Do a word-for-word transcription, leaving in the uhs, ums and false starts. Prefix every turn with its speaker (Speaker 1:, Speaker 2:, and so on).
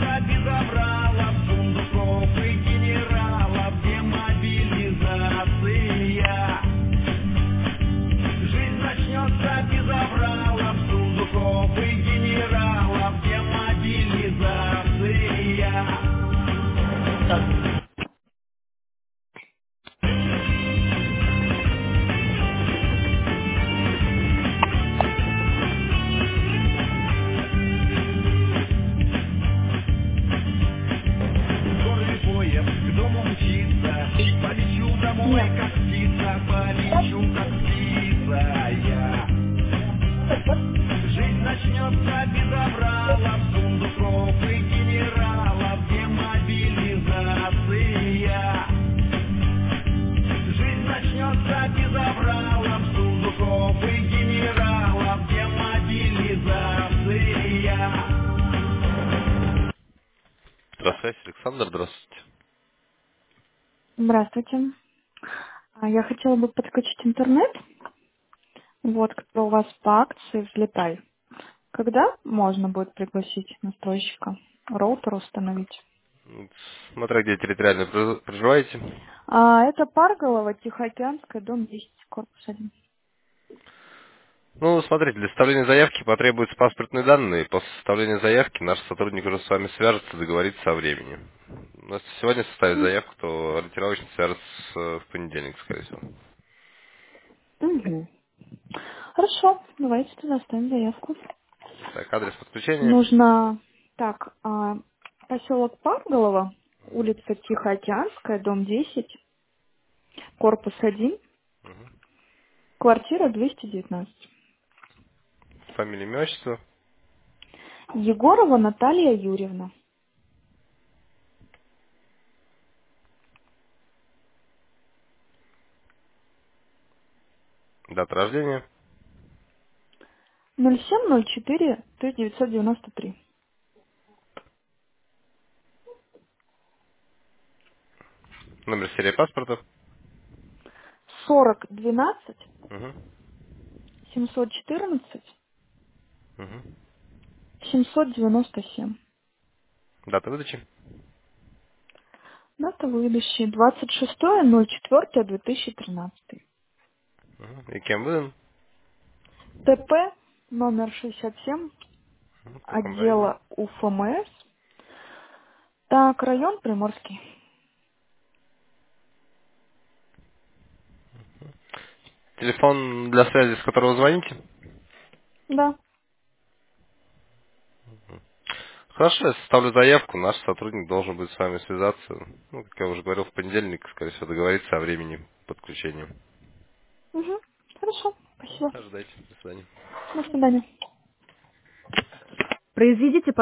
Speaker 1: начнется без авралов, сундуков и генералов, демобилизация. Жизнь начнется без авралов, сундуков и генералов, демобилизация. Скорый поезд к дому мчится, полечу домой,
Speaker 2: Нет.
Speaker 1: как птица, полечу, как птица я. Жизнь начнется без авралов, сундуков и генералов, демобилизация. Жизнь начнется без авралов, сундуков и генералов, демобилизация.
Speaker 3: Здравствуйте, Александр, здравствуйте.
Speaker 2: Здравствуйте. А, Я хотела бы подключить интернет. Вот, кто у вас по акции «Взлетай». Когда можно будет пригласить настройщика? Роутер установить.
Speaker 3: Вот, смотря где территориально прожи- проживаете.
Speaker 2: А, это Парголова, Тихоокеанская, дом десять, корпус один.
Speaker 3: Ну, смотрите, для составления заявки потребуются паспортные данные. После составления заявки наш сотрудник уже с вами свяжется, договорится о времени. У нас сегодня составит заявку, то ориентировочно свяжется с- в понедельник, скорее всего.
Speaker 2: Угу. Хорошо, давайте тогда оставим заявку.
Speaker 3: Так, адрес подключения.
Speaker 2: Нужно, так, а, поселок Парголова, улица Тихоокеанская, дом десять, корпус один, квартира двести девятнадцать.
Speaker 3: Фамилия, имя, отчество.
Speaker 2: Егорова Наталья Юрьевна.
Speaker 3: Дата рождения.
Speaker 2: ноль семь ноль четыре тысяча девятьсот девяносто три.
Speaker 3: Номер серии паспорта.
Speaker 2: сорок двенадцать
Speaker 3: Угу.
Speaker 2: семьсот четырнадцать
Speaker 3: Угу.
Speaker 2: семьсот девяносто семь.
Speaker 3: Дата выдачи.
Speaker 2: Дата выдачи двадцать шестое ноль четвёртое две тысячи тринадцатый.
Speaker 3: Угу. И кем выдан?
Speaker 2: ТП номер шестьдесят семь
Speaker 3: Мгм. В каком районе?
Speaker 2: отдела УФМС. Так, район Приморский.
Speaker 3: Телефон для связи, с которого звоните?
Speaker 2: Да.
Speaker 3: Хорошо, я составлю заявку, наш сотрудник должен будет с вами связаться. Ну, как я уже говорил, в понедельник, скорее всего, договориться о времени подключения.
Speaker 2: Угу. Хорошо. Спасибо.
Speaker 3: Ожидайте. До свидания.
Speaker 2: До свидания.
Speaker 1: Произведите